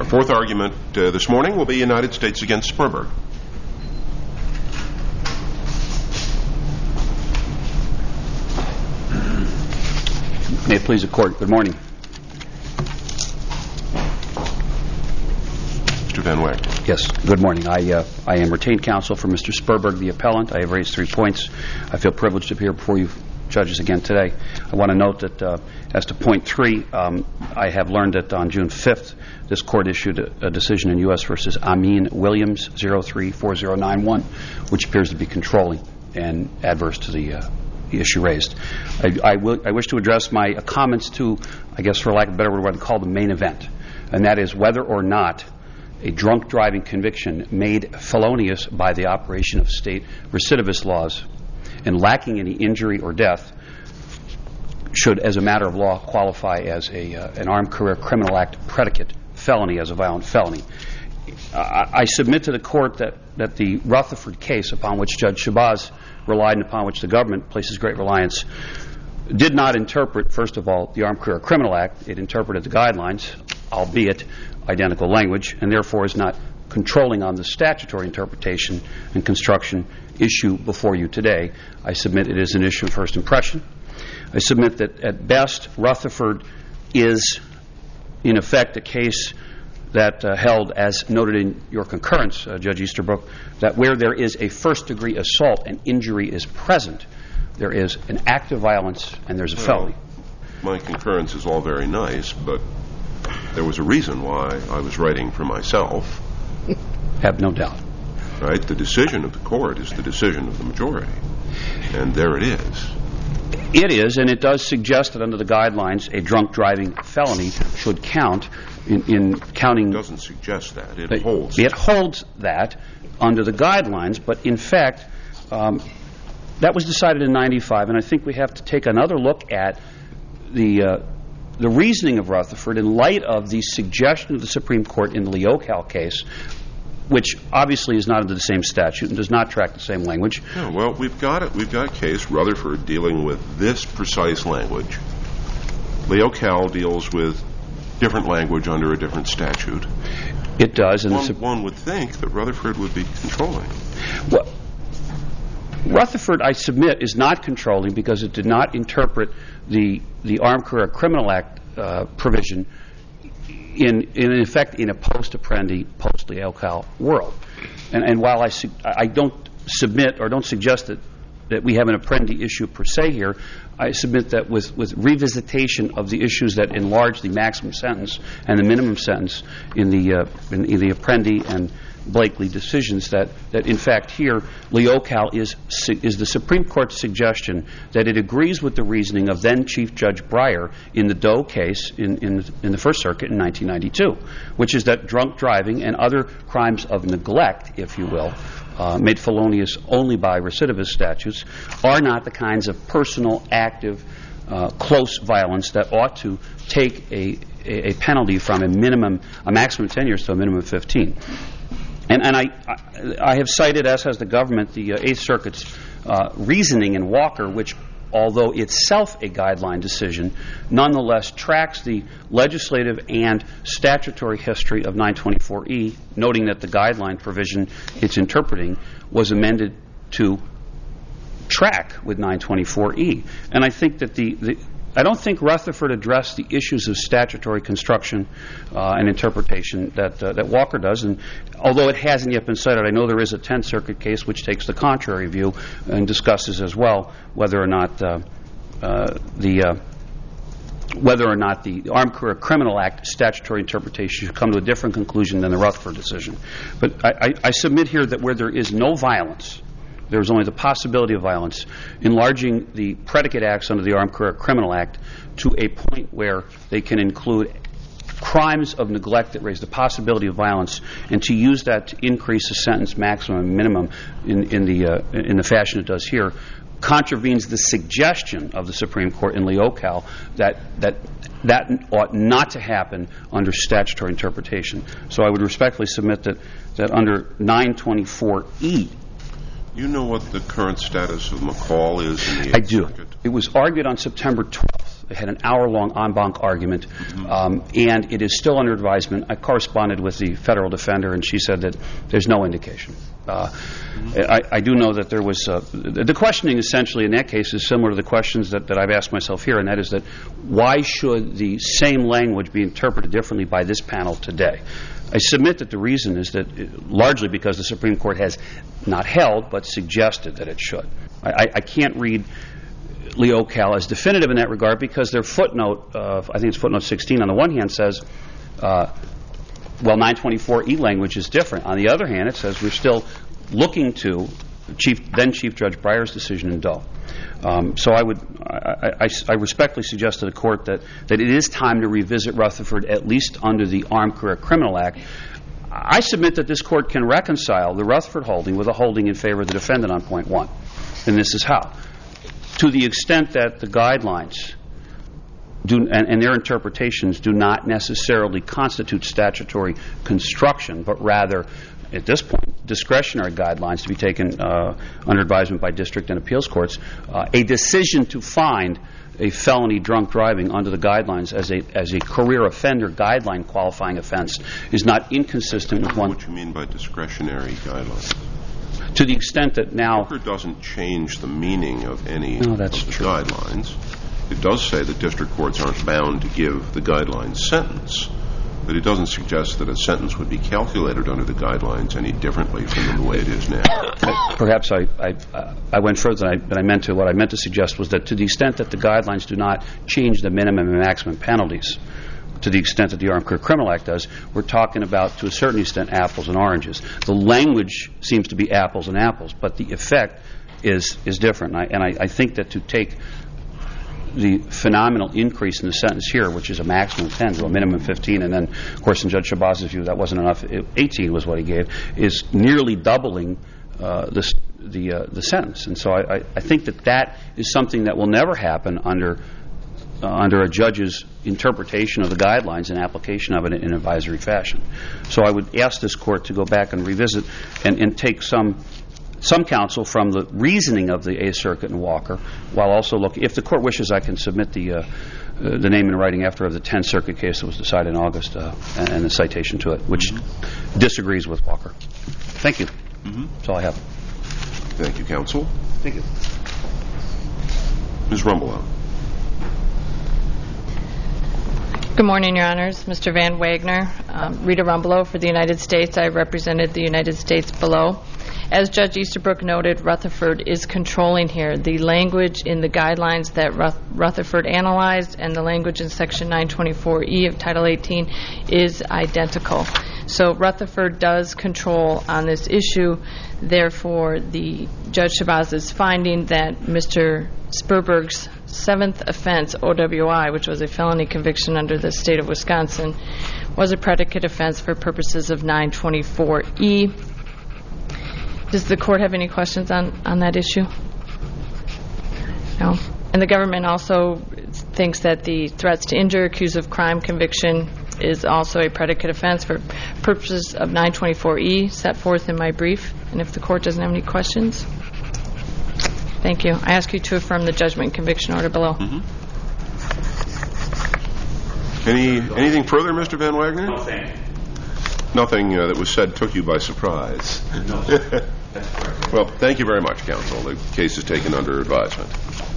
Our fourth argument this morning will be United States against Sperberg. May it please the Court. Good morning. Mr. Van Wyck. Yes, good morning. I am retained counsel for Mr. Sperberg, the appellant. I have raised 3 points. I feel privileged to appear before you judges again today. I want to note that as to point 3, I have learned that on June 5th, this Court issued a decision in U.S. v. Amin Williams, 034091, which appears to be controlling and adverse to the issue raised. I wish to address my comments to, I guess for lack of a better word, what I call the main event, and that is whether or not a drunk driving conviction made felonious by the operation of state recidivist laws and lacking any injury or death should, as a matter of law, qualify as an Armed Career Criminal Act predicate felony, as a violent felony. I submit to the Court that the Rutherford case, upon which Judge Shabazz relied and upon which the government places great reliance, did not interpret, first of all, the Armed Career Criminal Act. It interpreted the guidelines, albeit identical language, and therefore is not controlling on the statutory interpretation and construction issue before you today. I submit it is an issue of first impression. I submit that at best Rutherford is in effect a case that held, as noted in your concurrence, Judge Easterbrook, that where there is a first-degree assault and injury is present, there is an act of violence and there's a felony. My concurrence is all very nice, but there was a reason why I was writing for myself. Have no doubt. Right? The decision of the Court is the decision of the majority. And there it is. It is, and it does suggest that under the guidelines, a drunk driving felony should count in counting. It doesn't suggest that. It holds. It holds that under the guidelines, but in fact, that was decided in 95, and I think we have to take another look at the reasoning of Rutherford in light of the suggestion of the Supreme Court in the Leocal case, which obviously is not under the same statute and does not track the same language. Yeah, well, we've got it. We've got a case, Rutherford, dealing with this precise language. Leocal deals with different language under a different statute. It does. And one would think that Rutherford would be controlling. Well, Rutherford, I submit, is not controlling because it did not interpret the Armed Career Criminal Act provision in effect in a post-Apprendi, post-Leocal world. And while I don't submit or don't suggest that we have an Apprendi issue per se here, I submit that with revisitation of the issues that enlarge the maximum sentence and the minimum sentence in the Apprendi and Blakely decisions, that in fact here Leocal is the Supreme Court's suggestion that it agrees with the reasoning of then Chief Judge Breyer in the Doe case in the First Circuit in 1992, which is that drunk driving and other crimes of neglect, if you will, made felonious only by recidivist statutes, are not the kinds of personal, active, close violence that ought to take a penalty from a maximum of 10 years to a minimum of 15. And I have cited, as has the government, the Eighth Circuit's reasoning in Walker, which, although itself a guideline decision, nonetheless tracks the legislative and statutory history of 924E, noting that the guideline provision it's interpreting was amended to track with 924E. And I think that I don't think Rutherford addressed the issues of statutory construction and interpretation that Walker does. And although it hasn't yet been cited, I know there is a Tenth Circuit case which takes the contrary view and discusses as well whether or not the Armed Career Criminal Act statutory interpretation should come to a different conclusion than the Rutherford decision. But I submit here that where there is no violence, there is only the possibility of violence, enlarging the predicate acts under the Armed Career Criminal Act to a point where they can include crimes of neglect that raise the possibility of violence, and to use that to increase the sentence maximum and minimum in the fashion it does here, contravenes the suggestion of the Supreme Court in Leocal that ought not to happen under statutory interpretation. So I would respectfully submit that under 924E. You know what the current status of McCall is in the 8th I do. Circuit? It was argued on September 12th. It had an hour-long en banc argument, and it is still under advisement. I corresponded with the federal defender, and she said that there's no indication. I do know that there was the questioning essentially in that case is similar to the questions that I've asked myself here, and that is that why should the same language be interpreted differently by this panel today? I submit that the reason is that largely because the Supreme Court has not held but suggested that it should. I can't read Leocal as definitive in that regard because their footnote, I think it's footnote 16 on the one hand says, well, 924E language is different. On the other hand, it says we're still looking to then Chief Judge Breyer's decision in Doe. So I respectfully suggest to the Court that it is time to revisit Rutherford at least under the Armed Career Criminal Act. I submit that this Court can reconcile the Rutherford holding with a holding in favor of the defendant on point 1. And this is how. To the extent that the guidelines and their interpretations do not necessarily constitute statutory construction, but rather, at this point, discretionary guidelines to be taken under advisement by district and appeals courts, a decision to find a felony drunk driving under the guidelines as a career offender guideline qualifying offense is not inconsistent with one. What do you mean by discretionary guidelines? To the extent that now Booker doesn't change the meaning of any of the true. guidelines. It does say that district courts aren't bound to give the guidelines sentence, but it doesn't suggest that a sentence would be calculated under the guidelines any differently from the way it is now. Perhaps I went further than I meant to. What I meant to suggest was that to the extent that the guidelines do not change the minimum and maximum penalties, to the extent that the Armed Career Criminal Act does, we're talking about, to a certain extent, apples and oranges. The language seems to be apples and apples, but the effect is different. I think that to take the phenomenal increase in the sentence here, which is a maximum of 10 to a minimum of 15, and then, of course, in Judge Shabazz's view, that wasn't enough. 18 was what he gave, is nearly doubling the sentence. And so I think that is something that will never happen under a judge's interpretation of the guidelines and application of it in an advisory fashion. So I would ask this Court to go back and revisit and take some counsel from the reasoning of the Eighth Circuit and Walker, while also looking. If the Court wishes, I can submit the name and writing after of the Tenth Circuit case that was decided in August and the citation to it, which disagrees with Walker. Thank you. That's all I have. Thank you, counsel. Thank you. Ms. Rumbelow. Good morning, Your Honors. Mr. Van Wagner, Rita Rumbelow for the United States. I represented the United States below. As Judge Easterbrook noted, Rutherford is controlling here. The language in the guidelines that Rutherford analyzed and the language in Section 924E of Title 18 is identical. So Rutherford does control on this issue. Therefore, the Judge Shabazz's finding that Mr. Spurberg's seventh offense, OWI, which was a felony conviction under the state of Wisconsin, was a predicate offense for purposes of 924E. Does the Court have any questions on that issue? No. And the government also thinks that the threats to injure, accused of crime conviction is also a predicate offense for purposes of 924E set forth in my brief. And if the Court doesn't have any questions, thank you. I ask you to affirm the judgment and conviction order below. Anything further, Mr. Van Wagner? No, thank you. Nothing that was said took you by surprise. No, sir. That's correct. Well, thank you very much, counsel. The case is taken under advisement.